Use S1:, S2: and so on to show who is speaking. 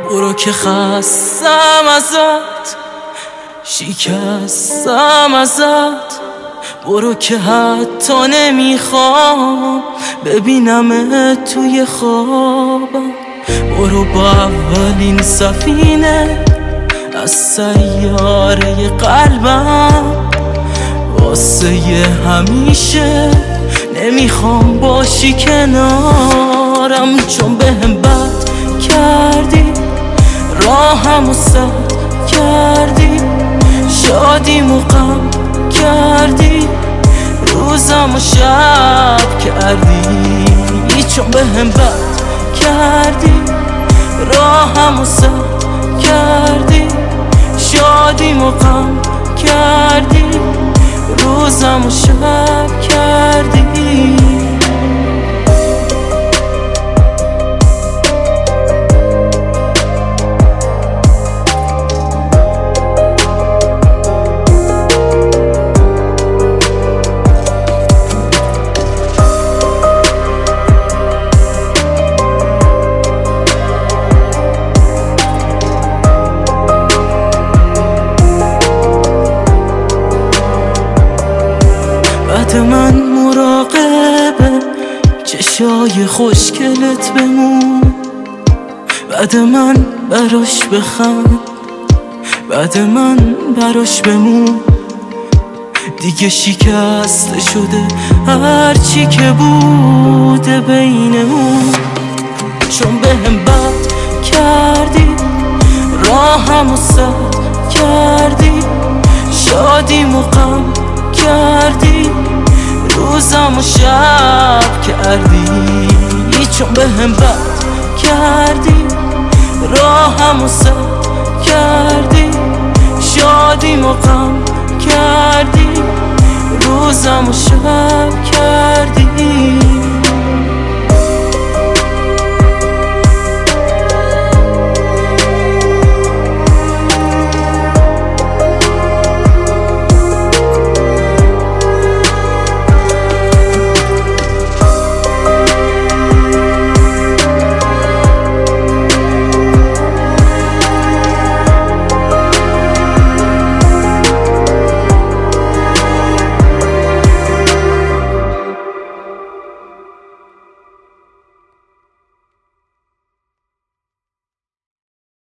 S1: برو که خستم ازت، شکستم ازت. برو که حتی نمیخوام ببینمت توی خوابم. برو با اولین سفینه از سیاره قلبم، واسه همیشه نمیخوام باشی کنارم. چون بهم بد کردی، راهمو سد کردی، شادیمو غم کردی، روزمو شب کردی. چون بهم بد کردی، راهمو سد کردی، شادیمو غم کردی، روزمو شب کردی. بعد من مراقب چشای خوشگلت بمون، بعد من براش بخند، بعد من براش بمون. دیگه شکسته شده هرچی که بوده بینمون. چون بهم بد کردی، راهمو سد کردی، شادیمو غم کردی، روزمو شب کردی. چون بهم بد کردی، راهمو سد کردی، شادیمو غم کردی، روزمو شب کردی.